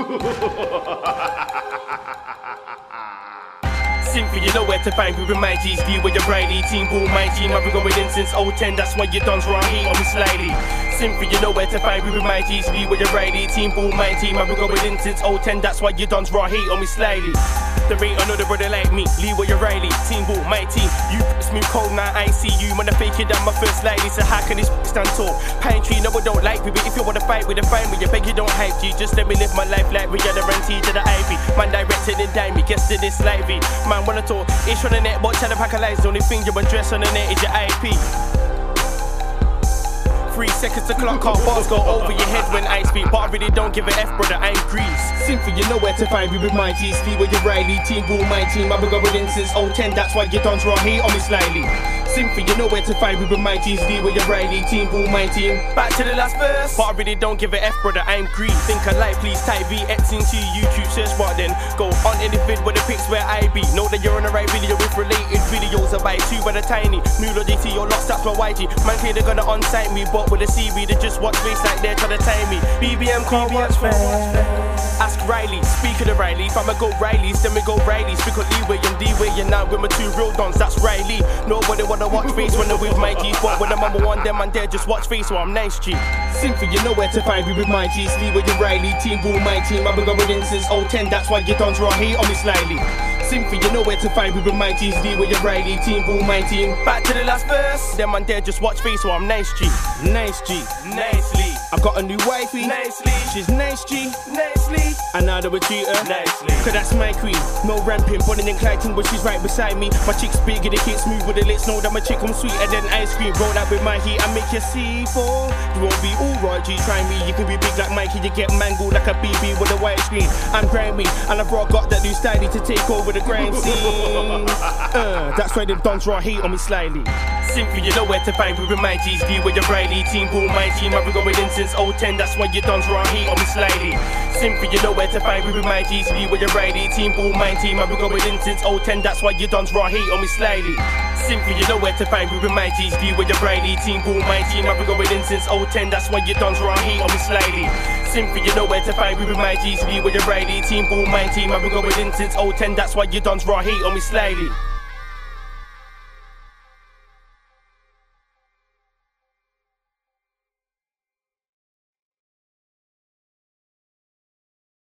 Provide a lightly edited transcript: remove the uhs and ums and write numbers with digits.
Simply, you know where to find me with my G's. Be with your Riley, team ball, my team. I've been going in since 010, that's why you dons wrong, heat on me slightly. Simply, you know where to find me with my G's. Be with your Riley, team ball, my team. I've been going in since 010, that's why you dons raw heat on me slightly. The rate another brother like me, Lee with your Riley, team ball, my team. You smooth cold, now I see you. Man, I fake it down my first lady, so how can this stand tall? Pine tree, no, I don't like me, but if you wanna fight with a fine with you, beg you don't hype G. Just let me live my life like we got the rent to the Ivy. Man, directed and dime me, guess to this lively. Man, wanna talk, it's on the net, but tell the pack of lies. The only thing you address on the net is your IP. 3 seconds to clock off, bars go over your head when I speak. But I really don't give a F, brother, I'm Grease. Simply, you know where to find me with my G's. Lee with your Riley, team ball, my team. I've been going in since 010, that's why you don't draw hate on me slightly. Simply, you know where to find me with my G's. Lee with your Riley, team ball, my team. Back to the last verse. But I really don't give a F, brother, I'm Grease. Think I like, please type VX into YouTube search bar, then go on any vid with the pics where I be. Know that you're on the right video with related videos. I buy 2 by the tiny. New logic to your lots, that's my YG. Man, they're gonna on-site me, but with a CV, they just watch face like they're trying to time me. BBM can't watch face. Ask Riley, speak of the Riley. If I'ma go Riley's, then we go Riley's. Speak of Leeway and D-Way, and now with my 2 real dons, that's Riley. Nobody wanna watch face when they're with my G's, but when I'm number 1, them and there just watch face, so I'm nice G. Simply, you know where to find me with my G's. Leeway and Riley, team ball, my team. I've been going in since 010, that's why you dons raw hate on me slightly. Simply, you know where to find me with my G's. Leeway and Riley, team ball, my team. Back to the last verse. Them and there just watch face, so I'm nice G. Nice G. Nicely. I've got a new wifey. Nicely. She's nice G. Nicely. And now that we treat her nicely. Cause that's my queen. No ramping, Bonnie and Clyde, but she's right beside me. My chick's big and the kid smooth with the lips. Know that my chick comes sweeter than ice cream. Roll that with my heat and make you C4. You won't be alright G, try me. You can be big like Mikey, you get mangled like a BB with a white screen. I'm grimy, and I've got that new style to take over the grind scene. That's why them dons raw hate on me slightly. Simply, you know where to find me with my G's. D with your Riley, team ball, my team. I've been going in since 010, that's why you dons raw hate on me slightly. Simply, you know where to find me with my G's. D with your Riley, team ball, my team. I've been going in since 010, that's why you dons raw hate on me slightly. Simply, you know where to find me with my G's. D with your Riley, team ball, my team. I've been going in since 010, that's why you dons raw hate on me slightly. Simply, you know where to find me with my G's. D with your Riley, team ball, my team. I've been going in since 010, that's why you dons raw hate on me slightly.